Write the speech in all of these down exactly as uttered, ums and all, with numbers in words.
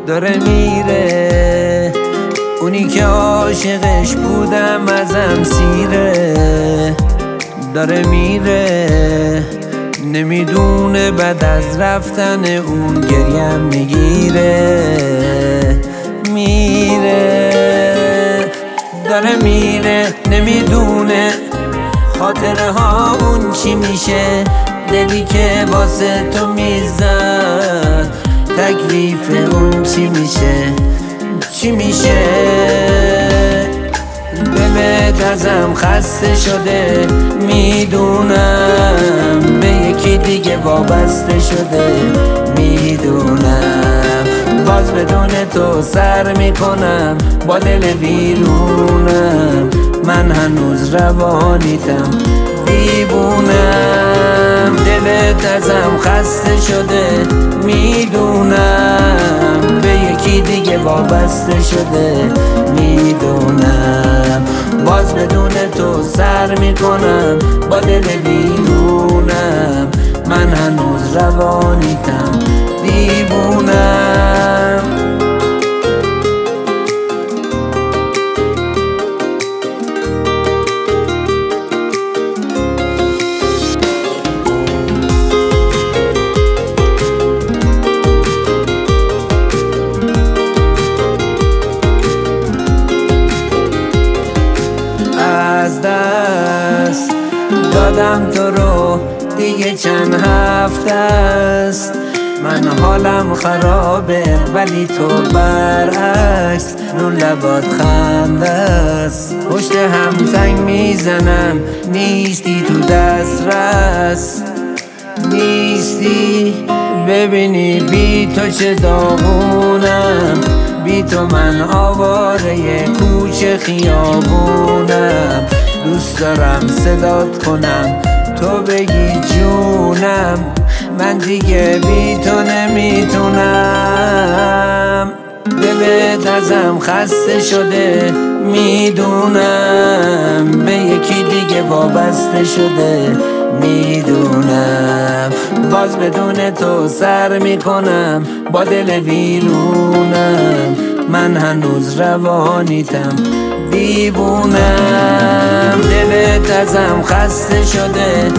داره میره. اونی که عاشقش بودم ازم سیره، داره میره. نمیدونه بعد از رفتن اون گریم میگیره. میره داره میره، نمیدونه خاطره ها اون چی میشه. دلی که واسه تو میزد تکلیف اون چی میشه، چی میشه. دلت ازم خسته شده، میدونم به یکی دیگه وابسته شده، میدونم. باز بدون تو سر میکنم با دل ویرونم. من هنوز روانیتم، دیوونم. دلت ازم خسته شده، میدونم به یکی دیگه وابسته شده، میدونم. باز بدون تو سر میکنم با دل ویرونم. من هنوز روانیتم، دیوونم. از دست دادم تو رو دیگه چند هفته است. من حالم خرابه ولی تو برعکس رو لبات خنده است. پشت هم زنگ میزنم نیستی تو دسترس، نیستی. ببینی بی تو چه داغونم، بی تو من آواره کوچه خیابونم. دوست دارم صدات کنم تو بگی جونم، من دیگه بی تو نمیتونم. دلت ازم خسته شده، میدونم به یکی دیگه وابسته شده، میدونم. باز بدون تو سر میکنم با دل ویرونم. من هنوز روانیتم، دیوونم. دلت ازم خسته شده،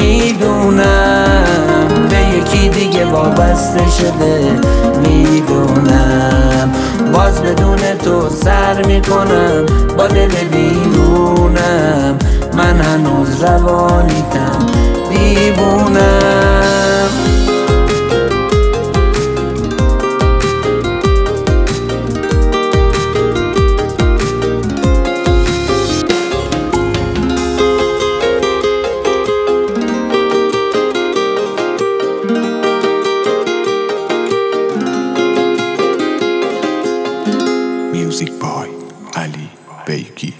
میدونم به یکی دیگه وابسته شده، میدونم. باز بدون تو سر میکنم با دل ویرونم. من هنوز روانیتم، دیوونم. Music by Ali Beyki.